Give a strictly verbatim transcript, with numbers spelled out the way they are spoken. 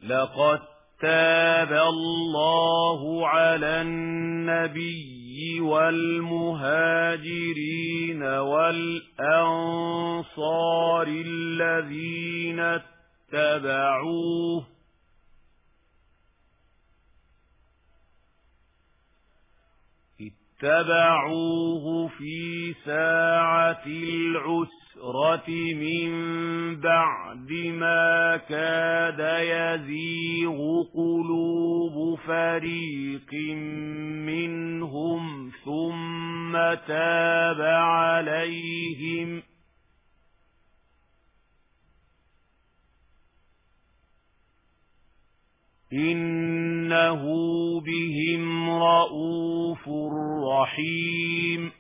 لقد تاب الله على النبي والمهاجرين والأنصار الذين اتبعوه اتبعوه في ساعة العسرة من بعد ما كاد يزيغ قلوب فريق منهم ثم تاب عليهم إنه بهم رءوف رحيم.